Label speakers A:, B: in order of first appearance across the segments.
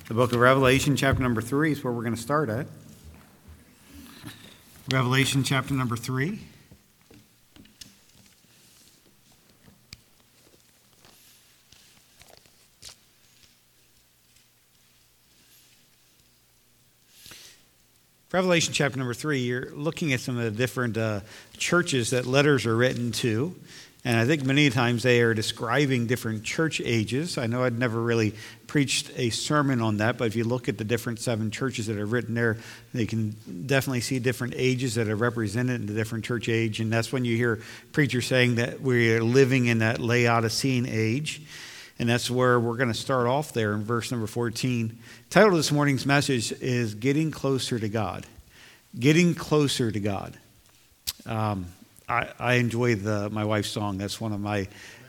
A: The book of Revelation, chapter number 3 is where we're going to start at. Revelation, chapter number 3. Revelation chapter number 3, you're looking at some of the different churches that letters are written to. And I think many times they are describing different church ages. I know I'd never really preached a sermon on that, but if you look at the different 7 churches that are written there, they can definitely see different ages that are represented in the different church age. And that's when you hear preachers saying that we're living in that Laodicean age. And that's where we're going to start off there in verse number 14. The title of this morning's message is Getting Closer to God. Getting Closer to God. I enjoy my wife's song. That's one of my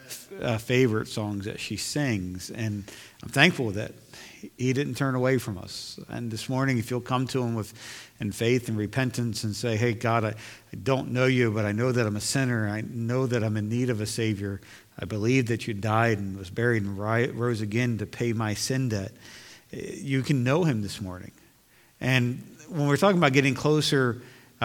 A: favorite songs that she sings. And I'm thankful that he didn't turn away from us. And this morning, if you'll come to him in faith and repentance and say, hey, God, I don't know you, but I know that I'm a sinner. I know that I'm in need of a Savior. I believe that you died and was buried and rose again to pay my sin debt. You can know him this morning. And when we're talking about getting closer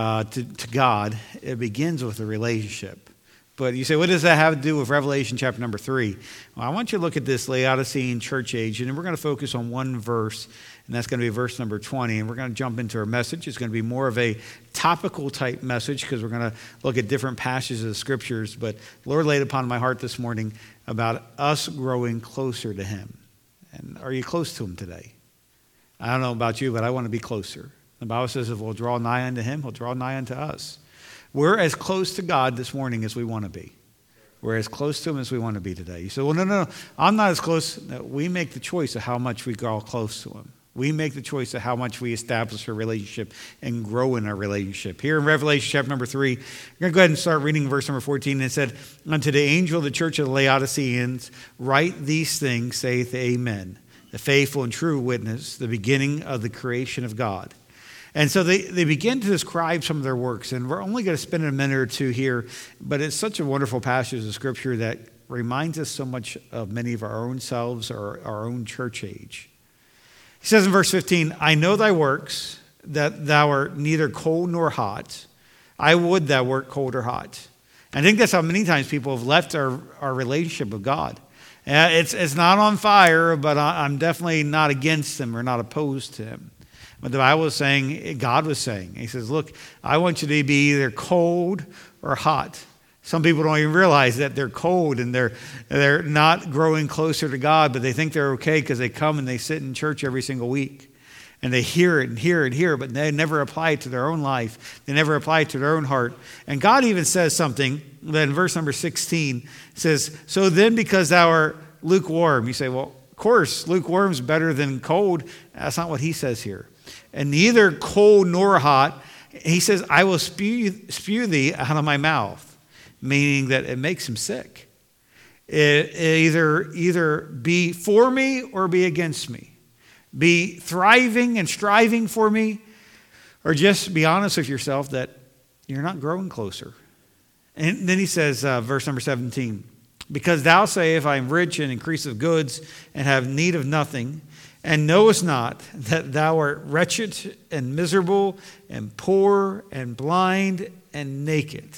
A: to God, it begins with a relationship. But you say, what does that have to do with Revelation chapter number 3? Well, I want you to look at this Laodicean church age, and we're going to focus on one verse, and that's going to be verse number 20. And we're going to jump into our message. It's going to be more of a topical type message because we're going to look at different passages of the scriptures. But the Lord laid upon my heart this morning about us growing closer to him. And are you close to him today? I don't know about you, but I want to be closer. The Bible says if we'll draw nigh unto him, he'll draw nigh unto us. We're as close to God this morning as we want to be. We're as close to him as we want to be today. You say, well, no, I'm not as close. No, we make the choice of how much we draw close to him. We make the choice of how much we establish a relationship and grow in our relationship. Here in Revelation chapter number 3, we're going to go ahead and start reading verse number 14. It said, unto the angel of the church of the Laodiceans, write these things, saith Amen, the faithful and true witness, the beginning of the creation of God. And so they begin to describe some of their works. And we're only going to spend a minute or two here, but it's such a wonderful passage of Scripture that reminds us so much of many of our own selves or our own church age. He says in verse 15, I know thy works, that thou art neither cold nor hot. I would thou wert cold or hot. And I think that's how many times people have left our relationship with God. It's not on fire, but I'm definitely not against him or not opposed to him. But the Bible is saying, God was saying, he says, look, I want you to be either cold or hot. Some people don't even realize that they're cold and they're not growing closer to God, but they think they're okay because they come and they sit in church every single week. And they hear it and hear it and hear it, but they never apply it to their own life. They never apply it to their own heart. And God even says something that in verse number 16 says, so then because thou art lukewarm, you say, well, of course, lukewarm is better than cold. That's not what he says here. And neither cold nor hot, he says, I will spew thee out of my mouth, meaning that it makes him sick. It either be for me or be against me. Be thriving and striving for me, or just be honest with yourself that you're not growing closer. And then he says, verse number 17, because thou sayest, I am rich and increase of goods and have need of nothing, and knowest not that thou art wretched and miserable and poor and blind and naked.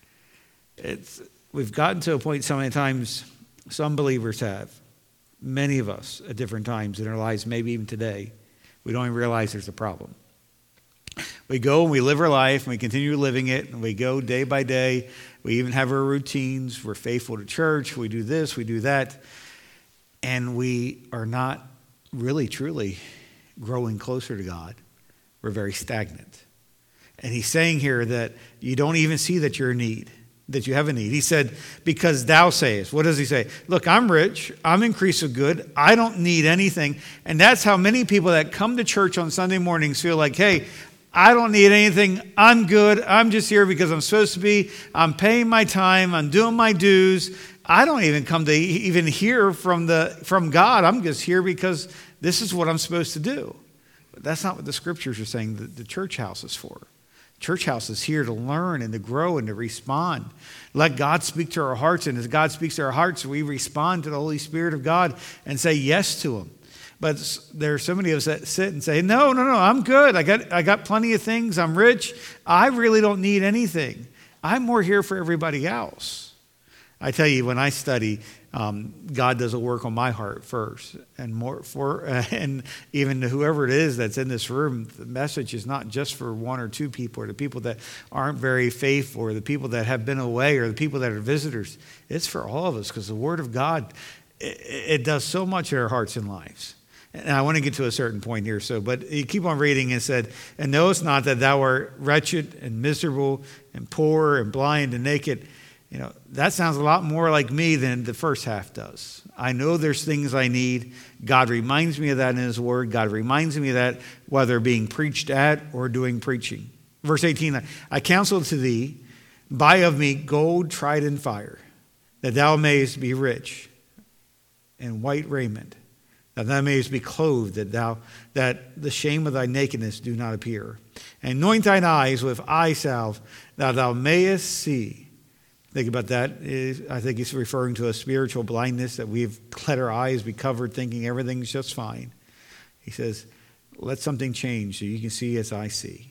A: We've gotten to a point so many times, some believers have, many of us at different times in our lives, maybe even today, we don't even realize there's a problem. We go and we live our life and we continue living it and we go day by day. We even have our routines. We're faithful to church. We do this, we do that. And we are not really, truly growing closer to God. We're very stagnant. And he's saying here that you don't even see that you're in need, that you have a need. He said, because thou sayest. What does he say? Look, I'm rich. I'm increased of good. I don't need anything. And that's how many people that come to church on Sunday mornings feel like, hey, I don't need anything. I'm good. I'm just here because I'm supposed to be. I'm paying my time. I'm doing my dues. I don't even come to even hear from God. I'm just here because this is what I'm supposed to do. But that's not what the scriptures are saying the church house is for. Church house is here to learn and to grow and to respond. Let God speak to our hearts, and as God speaks to our hearts, we respond to the Holy Spirit of God and say yes to him. But there are so many of us that sit and say, no, I'm good. I got plenty of things. I'm rich. I really don't need anything. I'm more here for everybody else. I tell you, when I study, God does a work on my heart first, and even to whoever it is that's in this room, the message is not just for one or two people, or the people that aren't very faithful, or the people that have been away, or the people that are visitors. It's for all of us, because the Word of God, it does so much in our hearts and lives. And I want to get to a certain point here. But you keep on reading and said, and knowest not that thou art wretched and miserable and poor and blind and naked. That sounds a lot more like me than the first half does. I know there's things I need. God reminds me of that in His Word. God reminds me of that whether being preached at or doing preaching. Verse 18, I counsel to thee, buy of me gold tried in fire, that thou mayest be rich, and white raiment, that thou mayest be clothed, that the shame of thy nakedness do not appear. And anoint thine eyes with eye salve, that thou mayest see. Think about that. I think he's referring to a spiritual blindness, that we've let our eyes be covered thinking everything's just fine. He says, let something change so you can see as I see.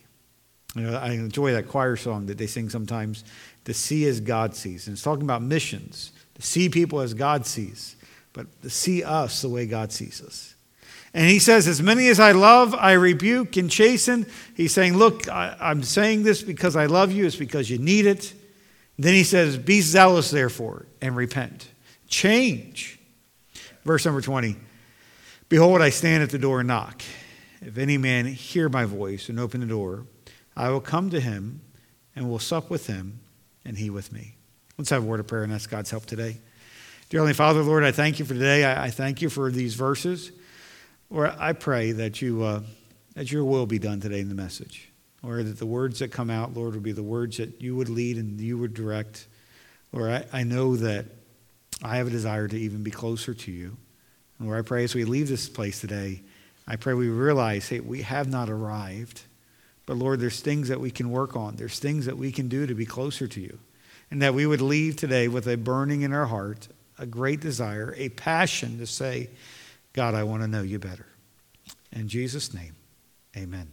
A: I enjoy that choir song that they sing sometimes, to see as God sees. And it's talking about missions, to see people as God sees, but to see us the way God sees us. And he says, as many as I love, I rebuke and chasten. He's saying, look, I'm saying this because I love you. It's because you need it. Then he says, be zealous, therefore, and repent. Change. Verse number 20. Behold, I stand at the door and knock. If any man hear my voice and open the door, I will come to him and will sup with him and he with me. Let's have a word of prayer and ask God's help today. Dear Heavenly Father, Lord, I thank you for today. I thank you for these verses. Lord, I pray that your will be done today in the message. Or that the words that come out, Lord, would be the words that you would lead and you would direct. Lord, I know that I have a desire to even be closer to you. And Lord, I pray as we leave this place today, I pray we realize, hey, we have not arrived. But Lord, there's things that we can work on. There's things that we can do to be closer to you. And that we would leave today with a burning in our heart, a great desire, a passion to say, God, I want to know you better. In Jesus' name, amen.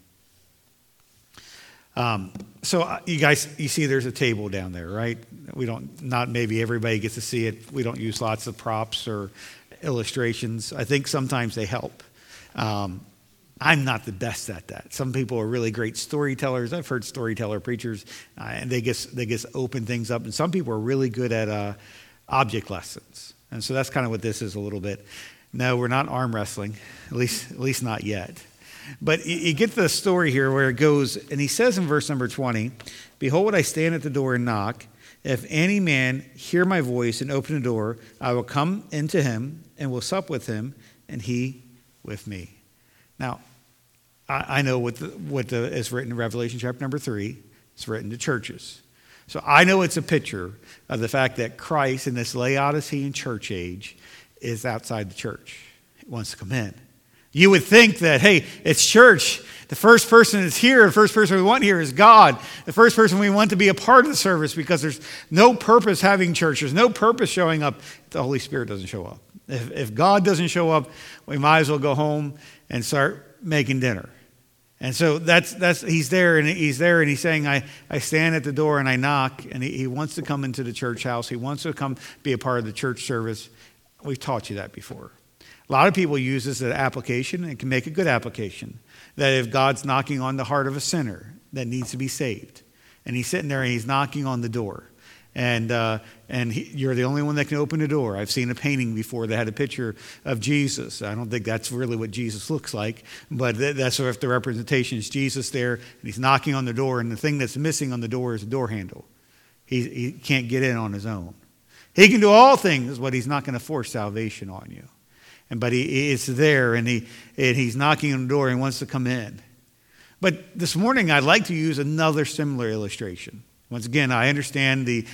A: So you guys, you see there's a table down there, right? Not maybe everybody gets to see it. We don't use lots of props or illustrations. I think sometimes they help. I'm not the best at that. Some people are really great storytellers. I've heard storyteller preachers, and they just open things up. And some people are really good at object lessons. And so that's kind of what this is a little bit. No, we're not arm wrestling, at least not yet. But you get the story here where it goes, and he says in verse number 20, behold, I stand at the door and knock. If any man hear my voice and open the door, I will come into him and will sup with him, and he with me. Now, I know what is written in Revelation chapter number 3. It's written to churches. So I know it's a picture of the fact that Christ in this Laodicean church age is outside the church. He wants to come in. You would think that, hey, it's church. The first person that's here, the first person we want here is God. The first person we want to be a part of the service, because there's no purpose having church. There's no purpose showing up if the Holy Spirit doesn't show up. If God doesn't show up, we might as well go home and start making dinner. And so that's he's there and he's saying, I stand at the door and I knock, and he wants to come into the church house. He wants to come be a part of the church service. We've taught you that before. A lot of people use this as an application, and it can make a good application. That if God's knocking on the heart of a sinner that needs to be saved, and he's sitting there and he's knocking on the door, and you're the only one that can open the door. I've seen a painting before that had a picture of Jesus. I don't think that's really what Jesus looks like, but that's sort of the representation. Is Jesus there, and he's knocking on the door, and the thing that's missing on the door is a door handle. He can't get in on his own. He can do all things, but he's not going to force salvation on you. But it's there, and he's knocking on the door and wants to come in. But this morning, I'd like to use another similar illustration. Once again, I understand the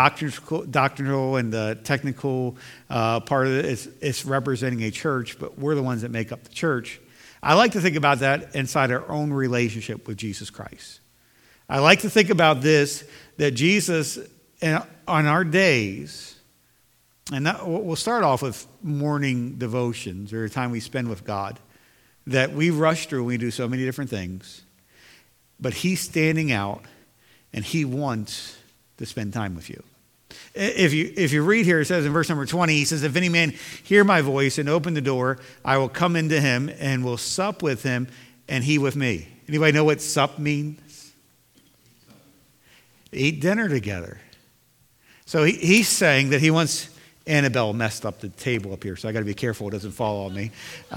A: doctrinal and the technical part of it. It's representing a church, but we're the ones that make up the church. I like to think about that inside our own relationship with Jesus Christ. I like to think about this, that Jesus, on our days, And we'll start off with morning devotions, or a time we spend with God, that we rush through. We do so many different things. But he's standing out, and he wants to spend time with you. If you read here, it says in verse number 20, he says, if any man hear my voice and open the door, I will come into him and will sup with him and he with me. Anybody know what sup means? Eat dinner together. So he's saying that he wants... Annabelle messed up the table up here, so I got to be careful it doesn't fall on me.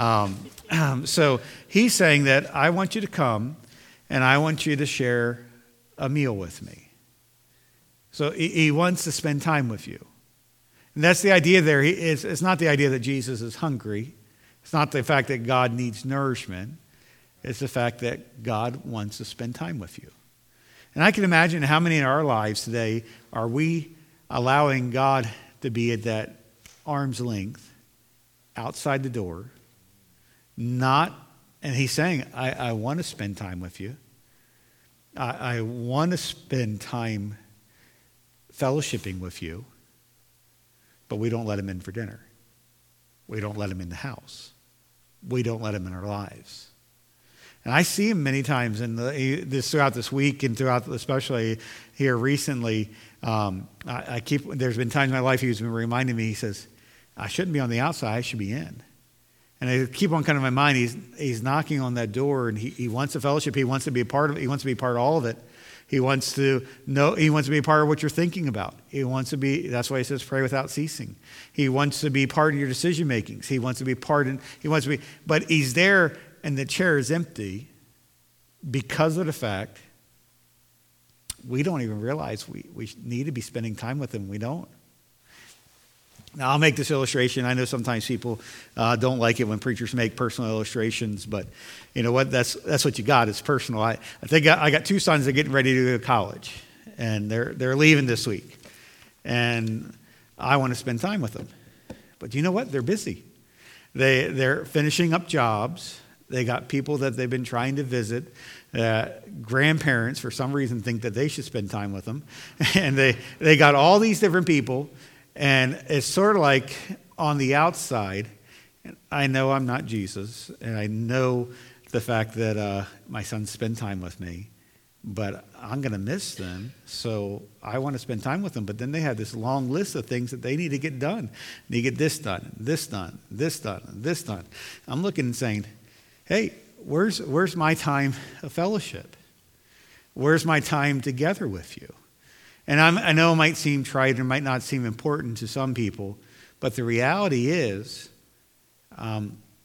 A: So he's saying that I want you to come and I want you to share a meal with me. So he wants to spend time with you. And that's the idea there. It's not the idea that Jesus is hungry. It's not the fact that God needs nourishment. It's the fact that God wants to spend time with you. And I can imagine how many in our lives today are we allowing God to be at that arm's length outside the door, and he's saying, I want to spend time with you. I want to spend time fellowshipping with you, but we don't let him in for dinner. We don't let him in the house. We don't let him in our lives. And I see him many times throughout this week and throughout, especially here recently. There's been times in my life he's been reminding me, he says, I shouldn't be on the outside, I should be in. And I keep on kind of in my mind, he's knocking on that door and he wants a fellowship. He wants to be a part of it. He wants to be part of all of it. He wants to be a part of what you're thinking about. That's why he says pray without ceasing. He wants to be part of your decision makings. But he's there and the chair is empty because of the fact we don't even realize we need to be spending time with him. We don't. Now, I'll make this illustration. I know sometimes people don't like it when preachers make personal illustrations, but you know what? That's what you got. It's personal. I think I got two sons that are getting ready to go to college, and they're leaving this week, and I want to spend time with them. But you know what? They're busy. They're finishing up jobs. They got people that they've been trying to visit. Grandparents, for some reason, think that they should spend time with them. And they got all these different people. And it's sort of like on the outside, I know I'm not Jesus. And I know the fact that my sons spend time with me. But I'm going to miss them. So I want to spend time with them. But then they have this long list of things that they need to get done. They need to get this done, this done, this done, this done. I'm looking and saying, hey, where's my time of fellowship? Where's my time together with you? And I know it might seem trite and might not seem important to some people, but the reality is I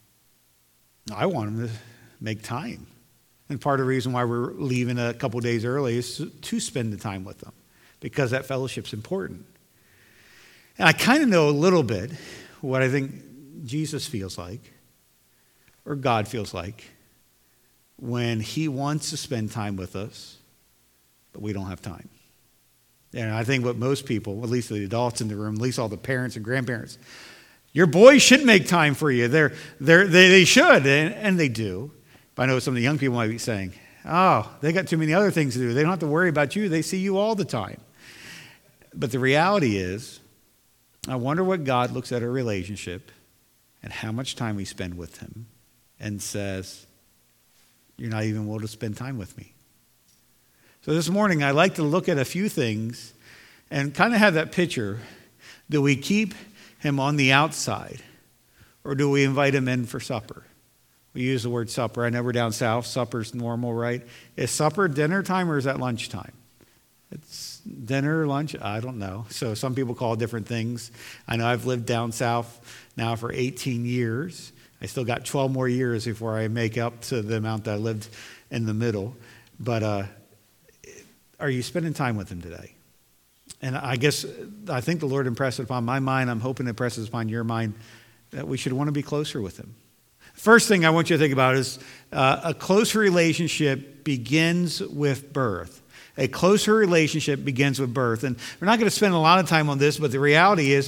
A: want them to make time. And part of the reason why we're leaving a couple days early is to spend the time with them, because that fellowship's important. And I kind of know a little bit what I think Jesus feels like, or God feels like, when he wants to spend time with us, but we don't have time. And I think what most people, at least the adults in the room, at least all the parents and grandparents, your boys should make time for you. They should, and they do. But I know some of the young people might be saying, oh, they got too many other things to do. They don't have to worry about you. They see you all the time. But the reality is, I wonder what God looks at our relationship and how much time we spend with him and says, you're not even willing to spend time with me. So this morning, I like to look at a few things and kind of have that picture. Do we keep him on the outside, or do we invite him in for supper? We use the word supper. I know we're down south. Supper's normal, right? Is supper dinner time, or is that lunchtime? It's dinner, lunch, I don't know. So some people call it different things. I know I've lived down south now for 18 years. I still got 12 more years before I make up to the amount that I lived in the middle. But are you spending time with him today? And I think the Lord impressed it upon my mind. I'm hoping it impresses upon your mind that we should want to be closer with him. First thing I want you to think about is a closer relationship begins with birth. A closer relationship begins with birth. And we're not going to spend a lot of time on this, but the reality is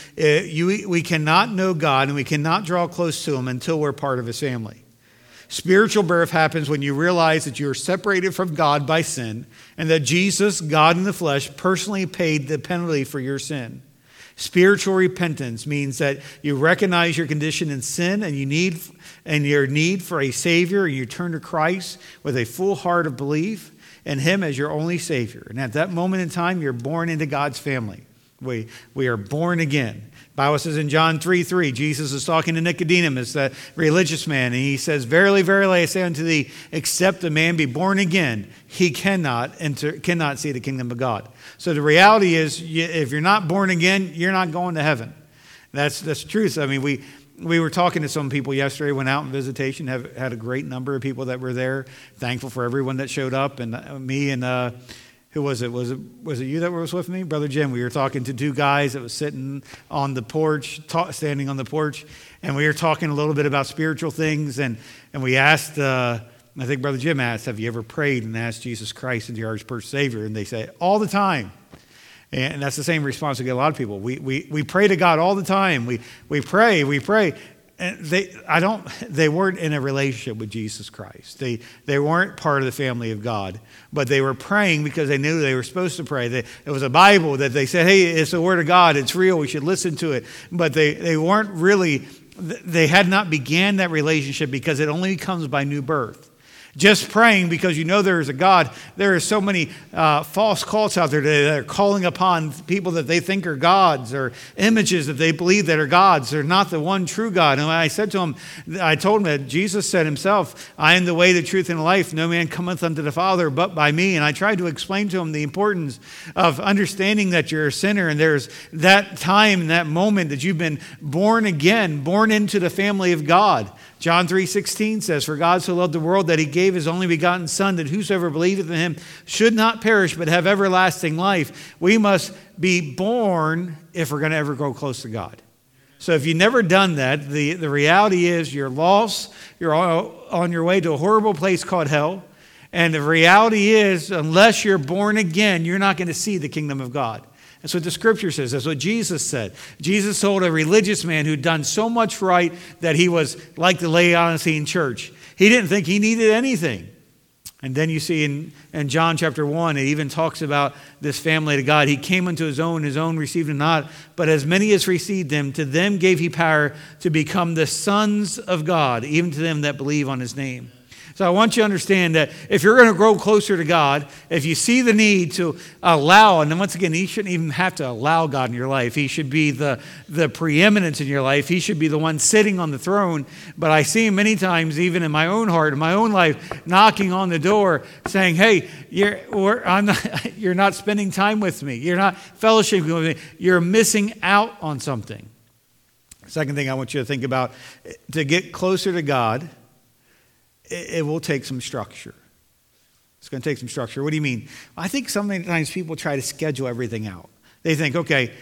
A: we cannot know God and we cannot draw close to him until we're part of his family. Spiritual birth happens when you realize that you're separated from God by sin and that Jesus, God in the flesh, personally paid the penalty for your sin. Spiritual repentance means that you recognize your condition in sin and your need for a Savior, and you turn to Christ with a full heart of belief in Him as your only Savior. And at that moment in time, you're born into God's family. We are born again. The Bible says in John 3:3, Jesus is talking to Nicodemus, the religious man, and he says, "Verily, verily, I say unto thee, except a man be born again, he cannot see the kingdom of God." So the reality is, if you're not born again, you're not going to heaven. That's the truth. I mean, we were talking to some people yesterday, went out on visitation, had a great number of people that were there. Thankful for everyone that showed up, and me and who was it? Was it you that was with me? Brother Jim. We were talking to two guys that was sitting on the porch, standing on the porch, and we were talking a little bit about spiritual things, and we asked, I think Brother Jim asked, have you ever prayed and asked Jesus Christ into your personal Savior? And they say, all the time. And that's the same response we get a lot of people. We pray to God all the time. We pray. And they weren't in a relationship with Jesus Christ. They weren't part of the family of God, but they were praying because they knew they were supposed to pray. It was a Bible that they said, hey, it's the Word of God. It's real. We should listen to it. But they weren't really, they had not began that relationship because it only comes by new birth. Just praying because you know there is a God. There are so many false cults out there today that are calling upon people that they think are gods or images that they believe that are gods. They're not the one true God. And I said to him, I told him that Jesus said himself, I am the way, the truth, and the life. No man cometh unto the Father but by me. And I tried to explain to him the importance of understanding that you're a sinner. And there's that time, that moment that you've been born again, born into the family of God. John 3:16 says, for God so loved the world that he gave his only begotten Son, that whosoever believeth in him should not perish but have everlasting life. We must be born if we're going to ever grow close to God. So if you've never done that, the reality is you're lost. You're on your way to a horrible place called hell. And the reality is, unless you're born again, you're not going to see the kingdom of God. That's what the scripture says. That's what Jesus said. Jesus told a religious man who'd done so much right that he was like the Laodicean church. He didn't think he needed anything. And then you see in John chapter 1, it even talks about this family of God. He came unto his own received him not. But as many as received him, to them gave he power to become the sons of God, even to them that believe on his name. So I want you to understand that if you're going to grow closer to God, if you see the need to allow, and then once again, He shouldn't even have to allow God in your life. He should be the preeminence in your life. He should be the one sitting on the throne. But I see Him many times, even in my own heart, in my own life, knocking on the door, saying, hey, you're not spending time with me. You're not fellowshipping with me. You're missing out on something. Second thing I want you to think about, to get closer to God, it will take some structure. It's going to take some structure. What do you mean? I think sometimes people try to schedule everything out. They think, okay,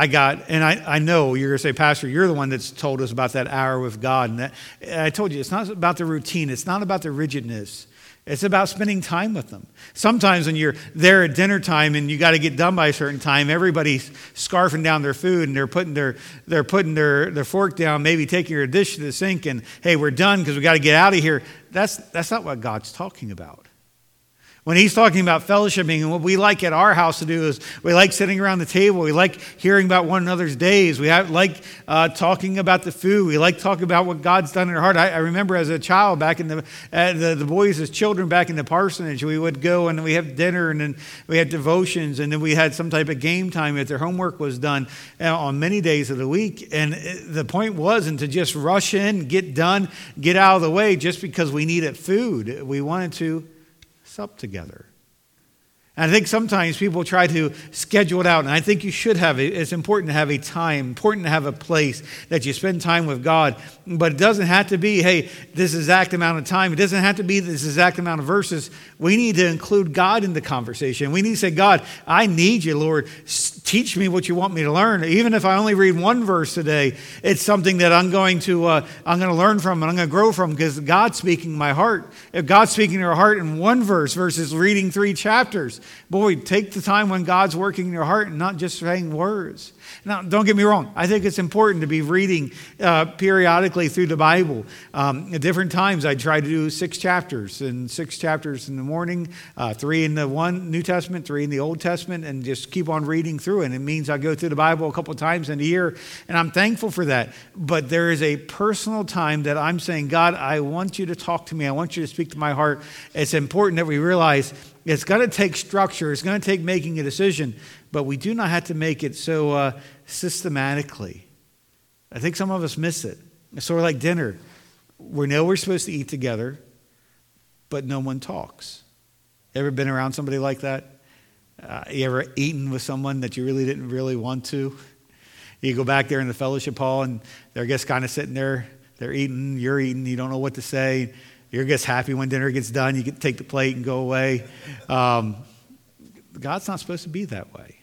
A: I know you're going to say, Pastor, you're the one that's told us about that hour with God. And I told you, it's not about the routine. It's not about the rigidness. It's about spending time with them. Sometimes when you're there at dinner time and you got to get done by a certain time, everybody's scarfing down their food and they're putting their fork down, maybe taking their dish to the sink, and hey, we're done because we got to get out of here. That's not what God's talking about. When He's talking about fellowshipping, and what we like at our house to do is we like sitting around the table. We like hearing about one another's days. We like talking about the food. We like talking about what God's done in our heart. I remember as a child back in the boys as children back in the parsonage, we would go and we have dinner, and then we had devotions, and then we had some type of game time if their homework was done on many days of the week. And the point wasn't to just rush in, get done, get out of the way just because we needed food. We wanted to sup together. And I think sometimes people try to schedule it out, and I think you should have it. It's important to have a time, important to have a place that you spend time with God. But it doesn't have to be, hey, this exact amount of time. It doesn't have to be this exact amount of verses. We need to include God in the conversation. We need to say, God, I need you, Lord. Teach me what you want me to learn. Even if I only read one verse today, it's something that I'm going to learn from and I'm going to grow from because God's speaking in my heart. If God's speaking in our heart in one verse versus reading 3 chapters, Boy, take the time when God's working in your heart and not just saying words. Now, don't get me wrong. I think it's important to be reading periodically through the Bible. At different times, I try to do 6 chapters, and 6 chapters in the morning, 3 in the New Testament, 3 in the Old Testament, and just keep on reading through it. And it means I go through the Bible a couple of times in a year, and I'm thankful for that. But there is a personal time that I'm saying, God, I want you to talk to me. I want you to speak to my heart. It's important that we realize it's going to take structure. It's going to take making a decision, but we do not have to make it so systematically. I think some of us miss it. It's sort of like dinner. We know we're supposed to eat together, but no one talks. Ever been around somebody like that? You ever eaten with someone that you really didn't really want to? You go back there in the fellowship hall, and they're just kind of sitting there. They're eating, you're eating, you don't know what to say. You're just happy when dinner gets done. You get to take the plate and go away. God's not supposed to be that way.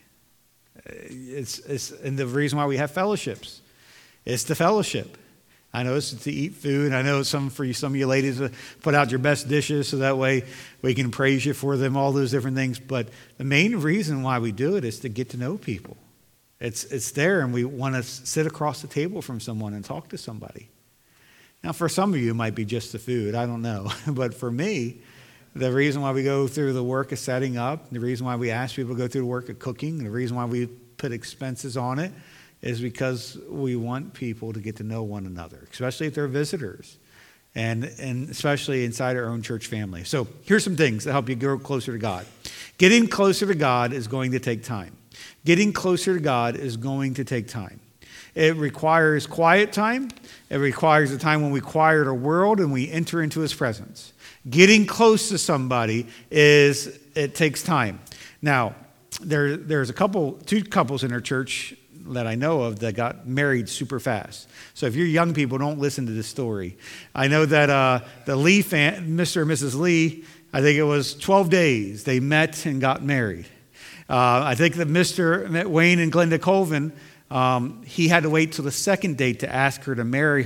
A: And the reason why we have fellowships, it's the fellowship. I know it's to eat food. I know some of you ladies put out your best dishes so that way we can praise you for them, all those different things. But the main reason why we do it is to get to know people. It's there, and we want to sit across the table from someone and talk to somebody. Now, for some of you, it might be just the food. I don't know. But for me, the reason why we go through the work of setting up, the reason why we ask people to go through the work of cooking, the reason why we put expenses on it is because we want people to get to know one another, especially if they're visitors, and especially inside our own church family. So here's some things that help you grow closer to God. Getting closer to God is going to take time. Getting closer to God is going to take time. It requires quiet time. It requires a time when we quiet our world and we enter into his presence. Getting close to somebody it takes time. Now, there's two couples in our church that I know of that got married super fast. So if you're young people, don't listen to this story. I know that the Lee Mr. and Mrs. Lee, I think it was 12 days they met and got married. I think that Mr. Wayne and Glenda Colvin, he had to wait till the second date to ask him to marry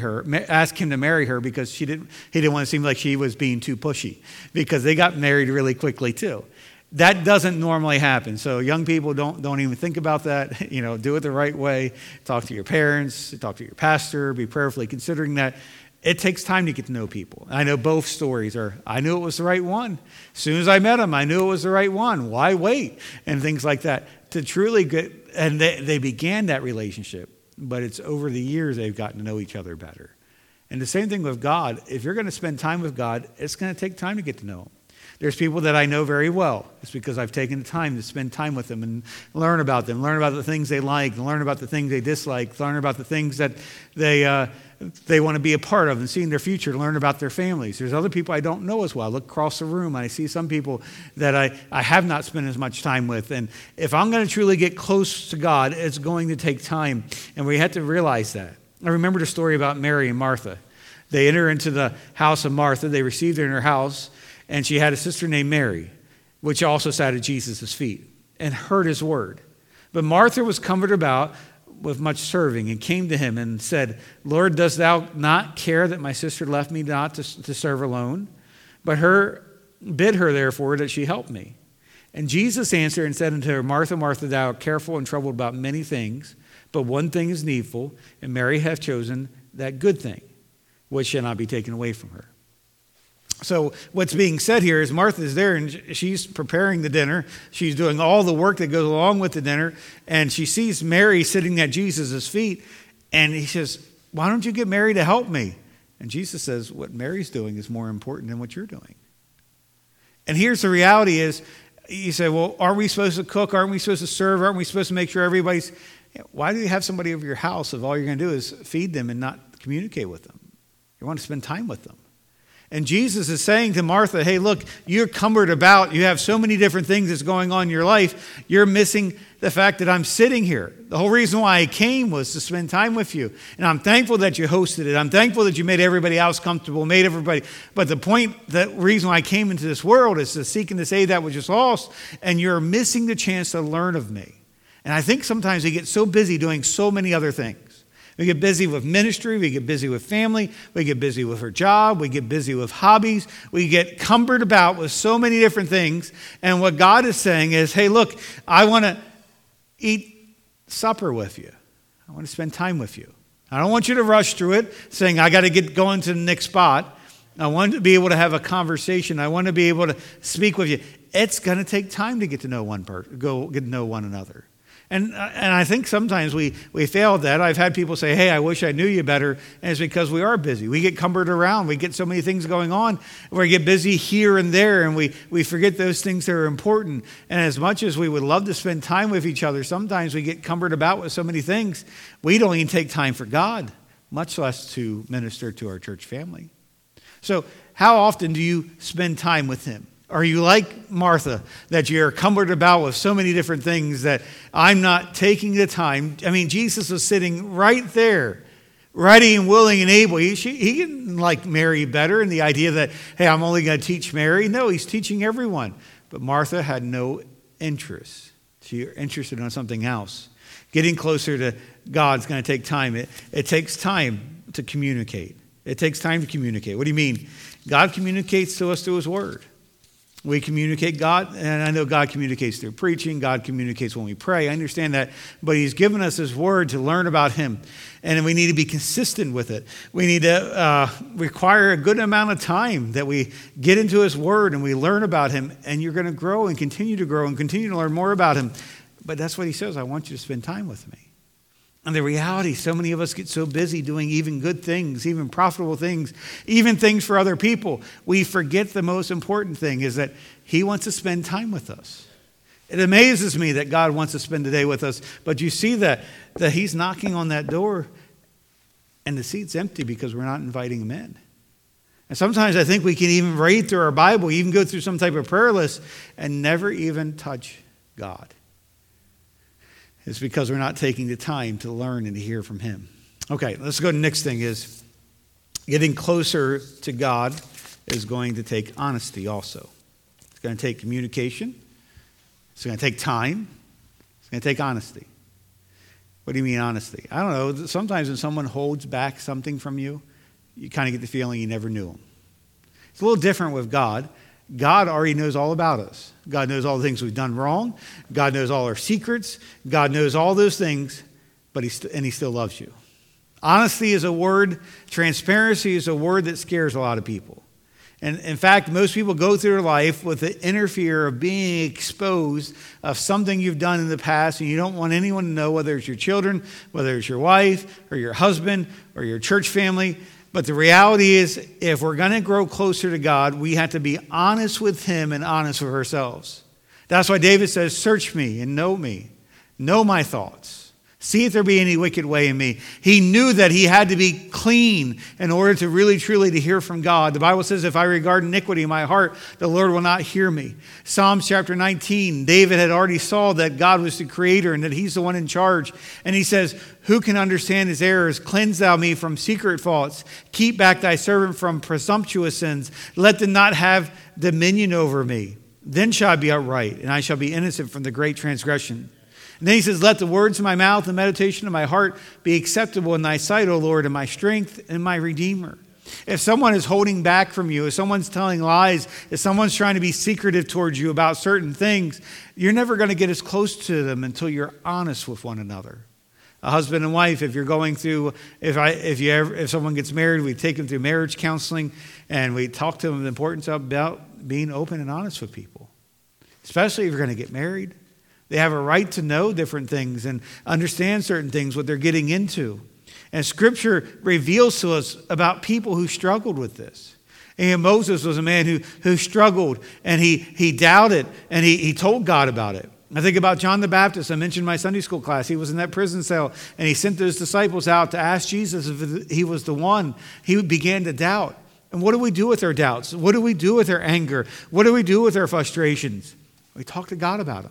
A: her because he didn't want to seem like she was being too pushy, because they got married really quickly too. That doesn't normally happen. So young people, don't even think about that. Do it the right way. Talk to your parents, talk to your pastor, be prayerfully considering that. It takes time to get to know people. I know both stories are, I knew it was the right one. As soon as I met him, I knew it was the right one. Why wait? And things like that. To truly get, and they began that relationship, but it's over the years they've gotten to know each other better. And the same thing with God. If you're going to spend time with God, it's going to take time to get to know him. There's people that I know very well. It's because I've taken the time to spend time with them and learn about them, learn about the things they like, learn about the things they dislike, learn about the things that they want to be a part of and see in their future, learn about their families. There's other people I don't know as well. I look across the room and I see some people that I have not spent as much time with. And if I'm going to truly get close to God, it's going to take time. And we have to realize that. I remember the story about Mary and Martha. They enter into the house of Martha. They received her in her house. And she had a sister named Mary, which also sat at Jesus' feet and heard his word. But Martha was cumbered about with much serving and came to him and said, Lord, dost thou not care that my sister left me not to serve alone? But bid her therefore that she help me. And Jesus answered and said unto her, Martha, Martha, thou art careful and troubled about many things, but one thing is needful, and Mary hath chosen that good thing, which shall not be taken away from her. So what's being said here is Martha's there and she's preparing the dinner. She's doing all the work that goes along with the dinner. And she sees Mary sitting at Jesus' feet. And he says, why don't you get Mary to help me? And Jesus says, what Mary's doing is more important than what you're doing. And here's the reality is, you say, well, aren't we supposed to cook? Aren't we supposed to serve? Aren't we supposed to make sure everybody's... Why do you have somebody over your house if all you're going to do is feed them and not communicate with them? You want to spend time with them. And Jesus is saying to Martha, hey, look, you're cumbered about. You have so many different things that's going on in your life. You're missing the fact that I'm sitting here. The whole reason why I came was to spend time with you. And I'm thankful that you hosted it. I'm thankful that you made everybody else comfortable, made everybody. But the reason why I came into this world is to seek and to save that which is lost. And you're missing the chance to learn of me. And I think sometimes we get so busy doing so many other things. We get busy with ministry. We get busy with family. We get busy with our job. We get busy with hobbies. We get cumbered about with so many different things. And what God is saying is, hey, look, I want to eat supper with you. I want to spend time with you. I don't want you to rush through it saying, I got to get going to the next spot. I want to be able to have a conversation. I want to be able to speak with you. It's going to take time to get to know get to know one another. And I think sometimes we fail at that. I've had people say, hey, I wish I knew you better. And it's because we are busy. We get cumbered around. We get so many things going on. We get busy here and there, and we forget those things that are important. And as much as we would love to spend time with each other, sometimes we get cumbered about with so many things. We don't even take time for God, much less to minister to our church family. So how often do you spend time with him? Are you like Martha, that you're cumbered about with so many different things that I'm not taking the time? I mean, Jesus was sitting right there, ready and willing and able. He didn't like Mary better in the idea that, hey, I'm only going to teach Mary. No, he's teaching everyone. But Martha had no interest. She was interested in something else. Getting closer to God's going to take time. It takes time to communicate. It takes time to communicate. What do you mean? God communicates to us through his word. We communicate God, and I know God communicates through preaching. God communicates when we pray. I understand that. But he's given us his word to learn about him. And we need to be consistent with it. We need to require a good amount of time that we get into his word and we learn about him. And you're going to grow and continue to learn more about him. But that's what he says. I want you to spend time with me. And the reality, so many of us get so busy doing even good things, even profitable things, even things for other people. We forget the most important thing is that he wants to spend time with us. It amazes me that God wants to spend the day with us. But you see that he's knocking on that door and the seat's empty because we're not inviting him in. And sometimes I think we can even read through our Bible, even go through some type of prayer list and never even touch God. It's because we're not taking the time to learn and to hear from him. Okay, let's go to the next thing is getting closer to God is going to take honesty also. It's going to take communication. It's going to take time. It's going to take honesty. What do you mean honesty? I don't know. Sometimes when someone holds back something from you, you kind of get the feeling you never knew them. It's a little different with God. God already knows all about us. God knows all the things we've done wrong. God knows all our secrets. God knows all those things, but he still loves you. Honesty is a word. Transparency is a word that scares a lot of people. And in fact, most people go through their life with the inner fear of being exposed of something you've done in the past, and you don't want anyone to know, whether it's your children, whether it's your wife, or your husband, or your church family. But the reality is, if we're going to grow closer to God, we have to be honest with him and honest with ourselves. That's why David says, search me and know me. Know my thoughts. See if there be any wicked way in me. He knew that he had to be clean in order to really, truly to hear from God. The Bible says, if I regard iniquity in my heart, the Lord will not hear me. Psalms chapter 19, David had already saw that God was the creator and that he's the one in charge. And he says, who can understand his errors? Cleanse thou me from secret faults. Keep back thy servant from presumptuous sins. Let them not have dominion over me. Then shall I be upright, and I shall be innocent from the great transgression. And then he says, let the words of my mouth and the meditation of my heart be acceptable in thy sight, O Lord, and my strength and my redeemer. If someone is holding back from you, if someone's telling lies, if someone's trying to be secretive towards you about certain things, you're never going to get as close to them until you're honest with one another. A husband and wife, if you're going through, if someone gets married, we take them through marriage counseling and we talk to them the importance about being open and honest with people, especially if you're going to get married. They have a right to know different things and understand certain things, what they're getting into. And Scripture reveals to us about people who struggled with this. And Moses was a man who struggled, and he doubted, and he told God about it. I think about John the Baptist. I mentioned in my Sunday school class. He was in that prison cell, and he sent those disciples out to ask Jesus if he was the one. He began to doubt. And what do we do with our doubts? What do we do with our anger? What do we do with our frustrations? We talk to God about them.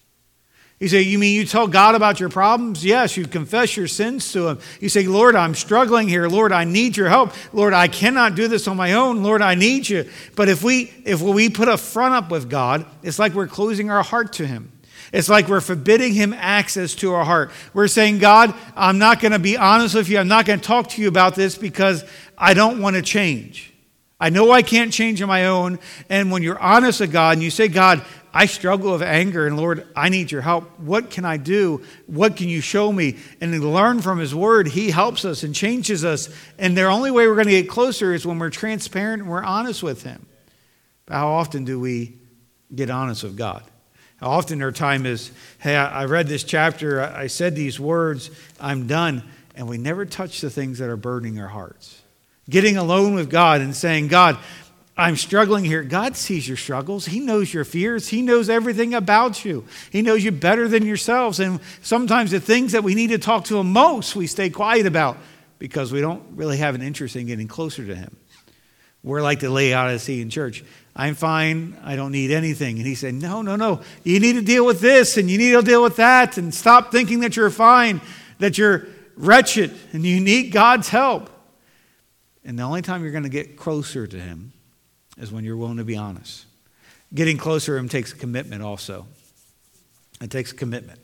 A: You say, you mean you tell God about your problems? Yes, you confess your sins to him. You say, Lord, I'm struggling here. Lord, I need your help. Lord, I cannot do this on my own. Lord, I need you. But if we put a front up with God, it's like we're closing our heart to him. It's like we're forbidding him access to our heart. We're saying, God, I'm not going to be honest with you. I'm not going to talk to you about this because I don't want to change. I know I can't change on my own. And when you're honest with God and you say, God, I struggle with anger, and Lord, I need your help. What can I do? What can you show me? And to learn from his word, he helps us and changes us. And the only way we're going to get closer is when we're transparent and we're honest with him. But how often do we get honest with God? How often our time is, hey, I read this chapter, I said these words, I'm done. And we never touch the things that are burdening our hearts. Getting alone with God and saying, God, I'm struggling here. God sees your struggles. He knows your fears. He knows everything about you. He knows you better than yourselves. And sometimes the things that we need to talk to him most, we stay quiet about because we don't really have an interest in getting closer to him. We're like the Laodicean in church. I'm fine. I don't need anything. And he said, no. You need to deal with this and you need to deal with that, and stop thinking that you're fine, that you're wretched, and you need God's help. And the only time you're going to get closer to him is when you're willing to be honest. Getting closer to him takes a commitment also. It takes a commitment.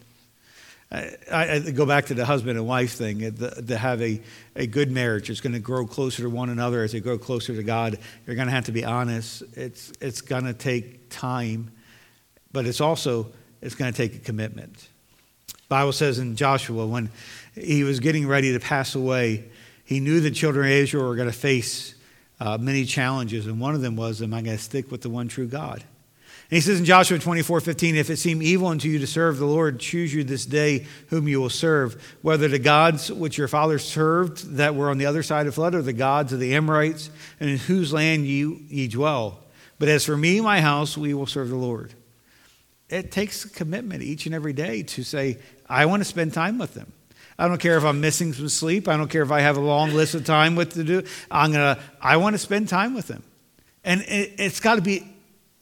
A: I go back to the husband and wife thing. To have a good marriage, it's going to grow closer to one another as they grow closer to God. You're going to have to be honest. It's going to take time, but it's going to take a commitment. The Bible says in Joshua, when he was getting ready to pass away, he knew the children of Israel were going to face many challenges, and one of them was, am I going to stick with the one true God? And he says in Joshua 24:15, if it seem evil unto you to serve the Lord, choose you this day whom you will serve, whether the gods which your fathers served that were on the other side of the flood, or the gods of the Amorites, and in whose land ye dwell. But as for me and my house, we will serve the Lord. It takes a commitment each and every day to say, I want to spend time with them. I don't care if I'm missing some sleep. I don't care if I have a long list of time what to do. I want to spend time with them. And it's got to be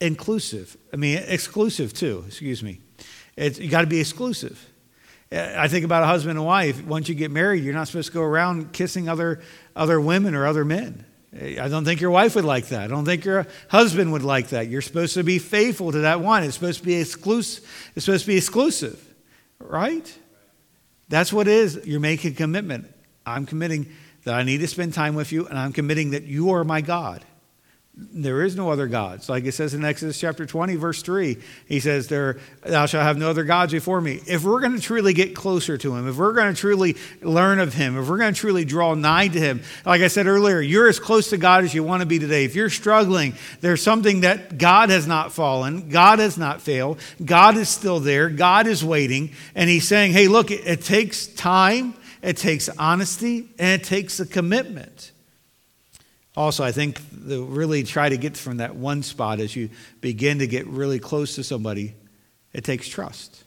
A: exclusive too, excuse me. You got to be exclusive. I think about a husband and wife. Once you get married, you're not supposed to go around kissing other women or other men. I don't think your wife would like that. I don't think your husband would like that. You're supposed to be faithful to that one. It's supposed to be exclusive. It's supposed to be exclusive, right? That's what it is. You're making a commitment. I'm committing that I need to spend time with you, and I'm committing that you are my God. There is no other gods. Like it says in Exodus chapter 20, verse 3, he says, thou shalt have no other gods before me. If we're going to truly get closer to him, if we're going to truly learn of him, if we're going to truly draw nigh to him, like I said earlier, you're as close to God as you want to be today. If you're struggling, there's something that God has not fallen, God has not failed, God is still there, God is waiting, and he's saying, hey, look, it takes time, it takes honesty, and it takes a commitment. Also, I think really try to get from that one spot as you begin to get really close to somebody, it takes trust.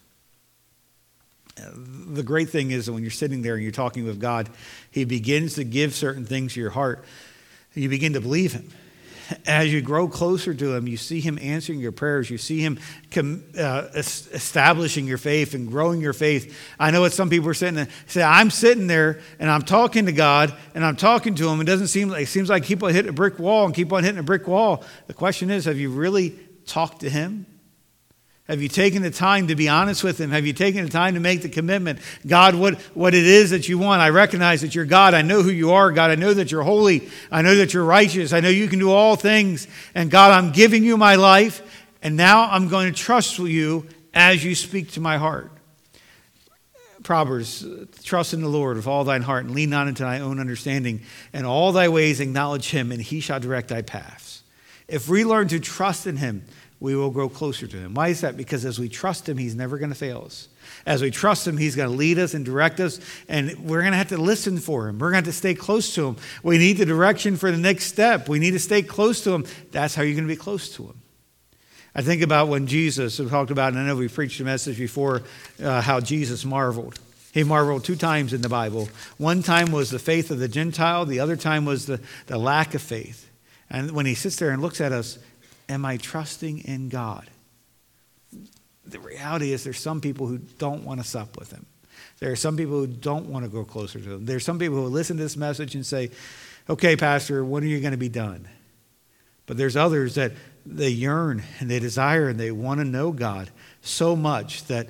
A: The great thing is that when you're sitting there and you're talking with God, he begins to give certain things to your heart. You begin to believe him. As you grow closer to him, you see him answering your prayers. You see him establishing your faith and growing your faith. I know what some people are sitting there. Say, I'm sitting there and I'm talking to God and I'm talking to him. It seems like keep on hitting a brick wall and keep on hitting a brick wall. The question is, have you really talked to him? Have you taken the time to be honest with him? Have you taken the time to make the commitment? God, what it is that you want, I recognize that you're God. I know who you are, God. I know that you're holy. I know that you're righteous. I know you can do all things. And God, I'm giving you my life. And now I'm going to trust you as you speak to my heart. Proverbs, trust in the Lord with all thine heart and lean not into thy own understanding. And all thy ways acknowledge him, and he shall direct thy paths. If we learn to trust in him, we will grow closer to him. Why is that? Because as we trust him, he's never going to fail us. As we trust him, he's going to lead us and direct us, and we're going to have to listen for him. We're going to have to stay close to him. We need the direction for the next step. We need to stay close to him. That's how you're going to be close to him. I think about when Jesus, we talked about, and I know we preached a message before, how Jesus marveled. He marveled 2 times in the Bible. One time was the faith of the Gentile. The other time was the lack of faith. And when he sits there and looks at us, am I trusting in God? The reality is there's some people who don't want to sup with him. There are some people who don't want to go closer to him. There's some people who listen to this message and say, okay, Pastor, when are you going to be done? But there's others that they yearn and they desire and they want to know God so much that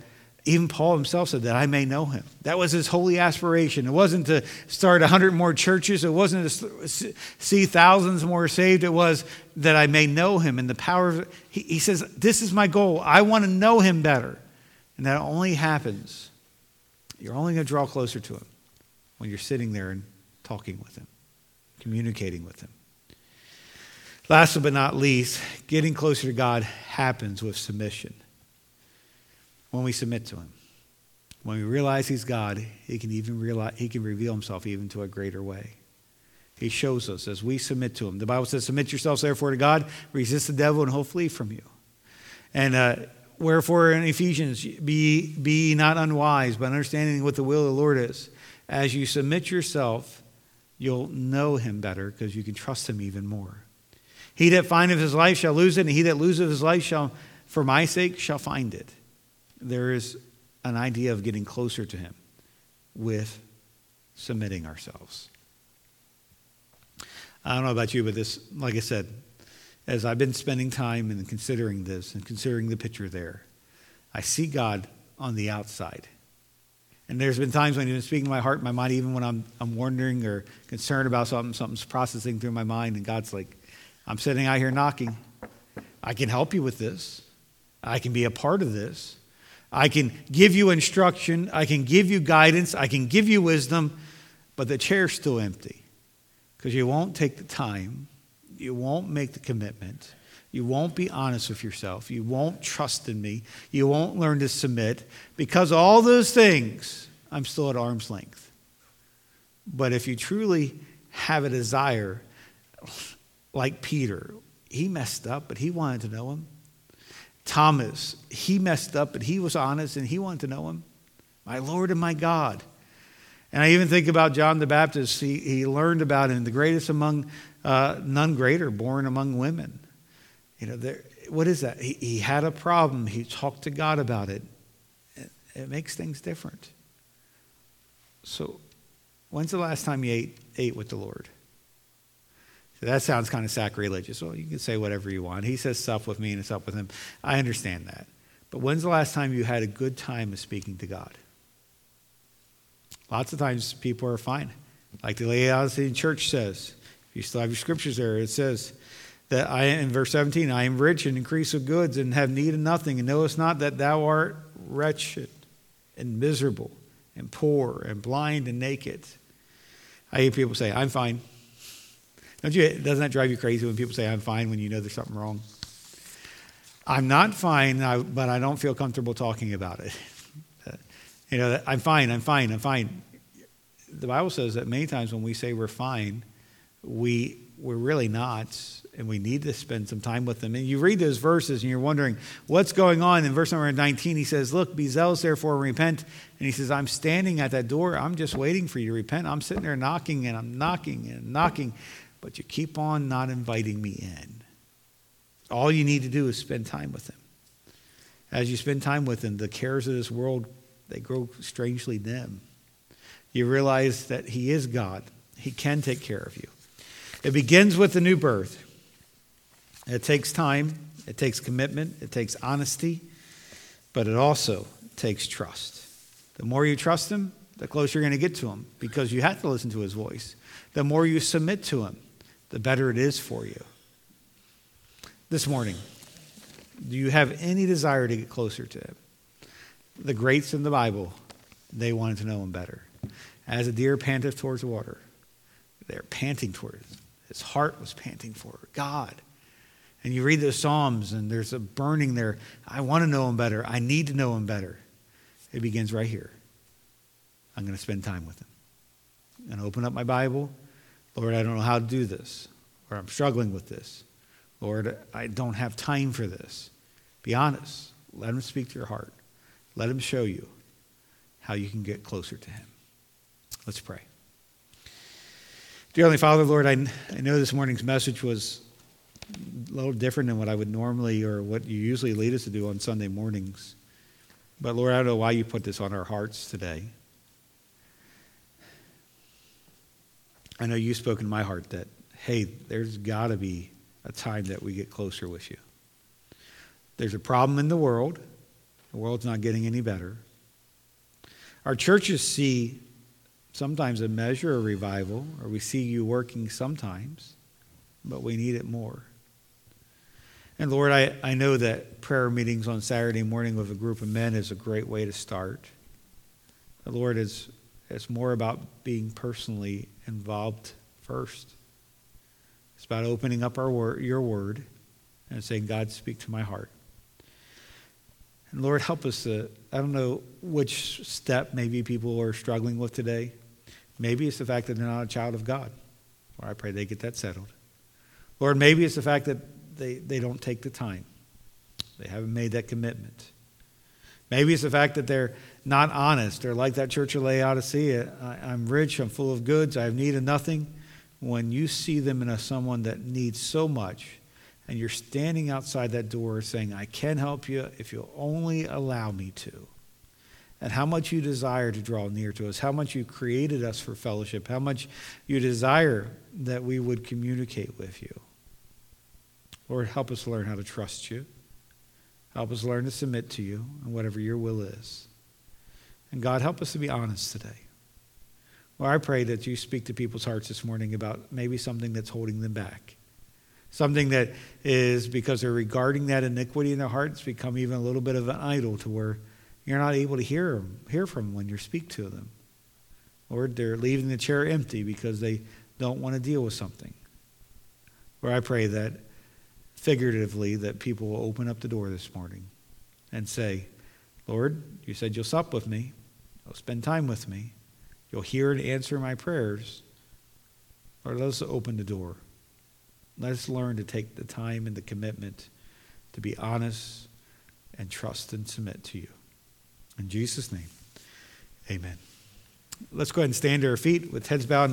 A: Even Paul himself said that I may know him. That was his holy aspiration. It wasn't to start 100 more churches. It wasn't to see thousands more saved. It was that I may know him and the power of, he says, this is my goal. I want to know him better. And that only happens. You're only going to draw closer to him when you're sitting there and talking with him, communicating with him. Last but not least, getting closer to God happens with submission. When we submit to him, when we realize he's God, he can reveal himself even to a greater way. He shows us as we submit to him. The Bible says, submit yourselves therefore to God, resist the devil, and he'll flee from you. And wherefore in Ephesians, be not unwise, but understanding what the will of the Lord is. As you submit yourself, you'll know him better because you can trust him even more. He that findeth his life shall lose it, and he that loseth his life shall, for my sake, shall find it. There is an idea of getting closer to him with submitting ourselves. I don't know about you, but this, like I said, as I've been spending time and considering this and considering the picture there, I see God on the outside. And there's been times when he's been speaking to my heart and my mind, even when I'm wondering or concerned about something's processing through my mind, and God's like, I'm sitting out here knocking. I can help you with this. I can be a part of this. I can give you instruction. I can give you guidance. I can give you wisdom. But the chair's still empty because you won't take the time. You won't make the commitment. You won't be honest with yourself. You won't trust in me. You won't learn to submit. Because all those things, I'm still at arm's length. But if you truly have a desire, like Peter, he messed up, but he wanted to know him. Thomas, he messed up, but he was honest and he wanted to know him. My Lord and my God. And I even think about John the Baptist. He learned about him, the greatest among, none greater, born among women. You know, what is that? He had a problem. He talked to God about it. It makes things different. So when's the last time you ate with the Lord? That sounds kind of sacrilegious. Well, you can say whatever you want. He says sup with me and it's up with him. I understand that. But when's the last time you had a good time of speaking to God? Lots of times people are fine. Like the Laodicean church says, if you still have your scriptures there, it says that in verse 17, I am rich and increase of goods and have need of nothing, and knowest not that thou art wretched and miserable and poor and blind and naked. I hear people say, I'm fine. Doesn't that drive you crazy when people say, I'm fine, when you know there's something wrong? I'm not fine, but I don't feel comfortable talking about it. I'm fine. The Bible says that many times when we say we're fine, we're really not, and we need to spend some time with them. And you read those verses and you're wondering what's going on. In verse number 19, he says, look, be zealous, therefore, and repent. And he says, I'm standing at that door. I'm just waiting for you to repent. I'm sitting there knocking, and I'm knocking and knocking. But you keep on not inviting me in. All you need to do is spend time with him. As you spend time with him, the cares of this world, they grow strangely dim. You realize that he is God. He can take care of you. It begins with the new birth. It takes time. It takes commitment. It takes honesty. But it also takes trust. The more you trust him, the closer you're going to get to him, because you have to listen to his voice. The more you submit to him, the better it is for you. This morning, do you have any desire to get closer to him? The greats in the Bible, they wanted to know him better. As a deer panteth towards the water, they're panting toward it. His heart was panting for God. And you read the Psalms, and there's a burning there. I want to know him better. I need to know him better. It begins right here. I'm going to spend time with him. I'm going to open up my Bible. Lord, I don't know how to do this. Or I'm struggling with this. Lord, I don't have time for this. Be honest. Let him speak to your heart. Let him show you how you can get closer to him. Let's pray. Dear Heavenly Father, Lord, I know this morning's message was a little different than what I would normally or what you usually lead us to do on Sunday mornings. But Lord, I don't know why you put this on our hearts today. I know you've spoken to my heart that, hey, there's got to be a time that we get closer with you. There's a problem in the world. The world's not getting any better. Our churches see sometimes a measure of revival, or we see you working sometimes, but we need it more. And Lord, I know that prayer meetings on Saturday morning with a group of men is a great way to start. But Lord, it's more about being personally involved first. It's about opening up your word and saying, God, speak to my heart. And Lord, help us to, I don't know which step maybe people are struggling with today. Maybe it's the fact that they're not a child of God. Or I pray they get that settled. Lord, maybe it's the fact that they don't take the time. They haven't made that commitment. Maybe it's the fact that they're not honest. They're like that church of Laodicea. I'm rich, I'm full of goods, I have need of nothing. When you see them in someone that needs so much, and you're standing outside that door saying, I can help you if you'll only allow me to. And how much you desire to draw near to us, how much you created us for fellowship, how much you desire that we would communicate with you. Lord, help us learn how to trust you. Help us learn to submit to you and whatever your will is. And God, help us to be honest today. Lord, I pray that you speak to people's hearts this morning about maybe something that's holding them back. Something that is, because they're regarding that iniquity in their hearts, become even a little bit of an idol to where you're not able to hear from them when you speak to them. Lord, they're leaving the chair empty because they don't want to deal with something. Lord, I pray that figuratively that people will open up the door this morning and say, Lord, you said you'll sup with me. You'll spend time with me. You'll hear and answer my prayers. Lord, let us open the door. Let us learn to take the time and the commitment to be honest and trust and submit to you. In Jesus' name, amen. Let's go ahead and stand to our feet with heads bowed.